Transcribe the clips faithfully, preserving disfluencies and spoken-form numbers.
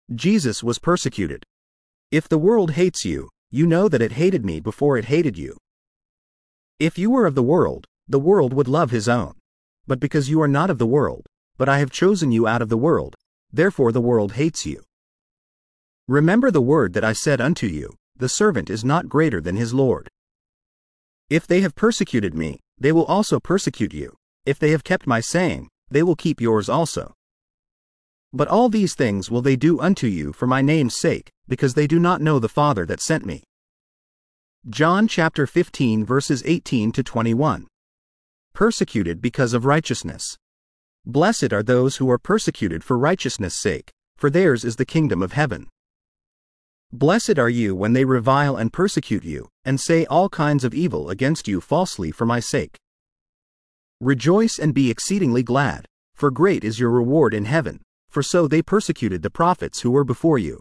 Jesus was persecuted. If the world hates you, you know that it hated me before it hated you. If you were of the world, the world would love his own. But because you are not of the world, but I have chosen you out of the world, therefore the world hates you. Remember the word that I said unto you, the servant is not greater than his Lord. If they have persecuted me, they will also persecute you. If they have kept my saying, they will keep yours also. But all these things will they do unto you for my name's sake, because they do not know the Father that sent me. John chapter fifteen verses eighteen to twenty-one. Persecuted because of righteousness. Blessed are those who are persecuted for righteousness' sake, for theirs is the kingdom of heaven. Blessed are you when they revile and persecute you, and say all kinds of evil against you falsely for my sake. Rejoice and be exceedingly glad, for great is your reward in heaven, for so they persecuted the prophets who were before you.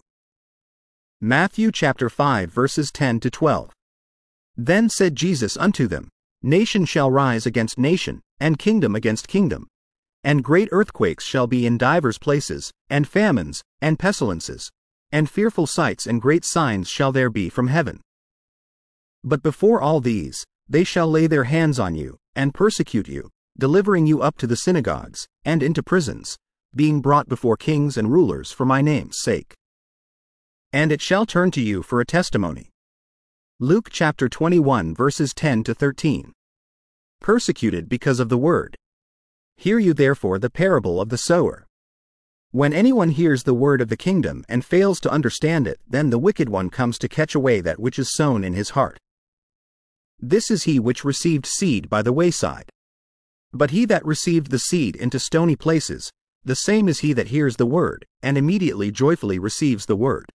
Matthew chapter five verses ten to twelve. Then said Jesus unto them, Nation shall rise against nation, and kingdom against kingdom. And great earthquakes shall be in divers places, and famines, and pestilences, and fearful sights and great signs shall there be from heaven. But before all these, they shall lay their hands on you, and persecute you, delivering you up to the synagogues, and into prisons, being brought before kings and rulers for my name's sake. And it shall turn to you for a testimony. Luke chapter twenty-one verses ten to thirteen. Persecuted because of the word. Hear you therefore the parable of the sower. When anyone hears the word of the kingdom and fails to understand it, then the wicked one comes to catch away that which is sown in his heart. This is he which received seed by the wayside. But he that received the seed into stony places, the same is he that hears the word, and immediately joyfully receives the word.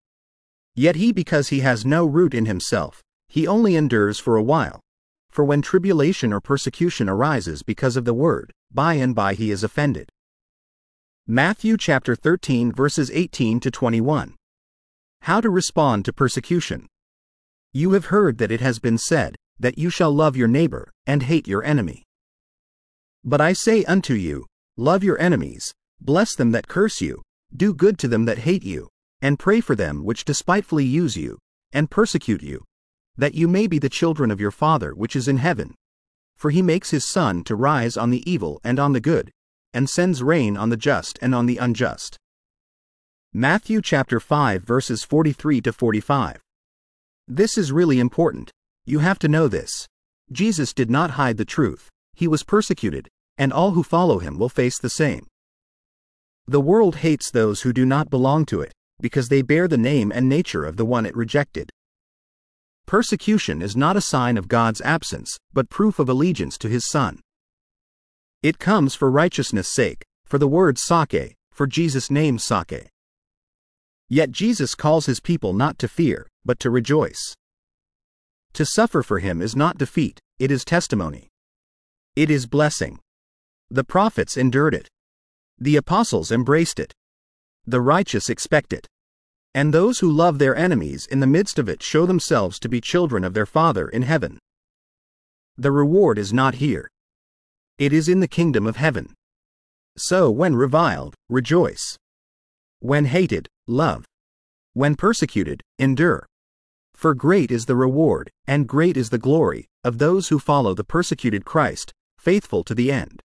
Yet he, because he has no root in himself, he only endures for a while. For when tribulation or persecution arises because of the word, by and by he is offended. Matthew chapter thirteen verses eighteen to twenty-one. How to respond to persecution. You have heard that it has been said, that you shall love your neighbor, and hate your enemy. But I say unto you, love your enemies, bless them that curse you, do good to them that hate you, and pray for them which despitefully use you, and persecute you, that you may be the children of your Father which is in heaven. For he makes his sun to rise on the evil and on the good, and sends rain on the just and on the unjust. Matthew chapter five verses forty-three to forty-five. This is really important. You have to know this. Jesus did not hide the truth. He was persecuted, and all who follow him will face the same. The world hates those who do not belong to it, because they bear the name and nature of the one it rejected. Persecution is not a sign of God's absence, but proof of allegiance to his Son. It comes for righteousness' sake, for the word sake, for Jesus' name's sake. Yet Jesus calls his people not to fear, but to rejoice. To suffer for him is not defeat, it is testimony. It is blessing. The prophets endured it. The apostles embraced it. The righteous expect it. And those who love their enemies in the midst of it show themselves to be children of their Father in heaven. The reward is not here. It is in the kingdom of heaven. So when reviled, rejoice. When hated, love. When persecuted, endure. For great is the reward, and great is the glory, of those who follow the persecuted Christ, faithful to the end.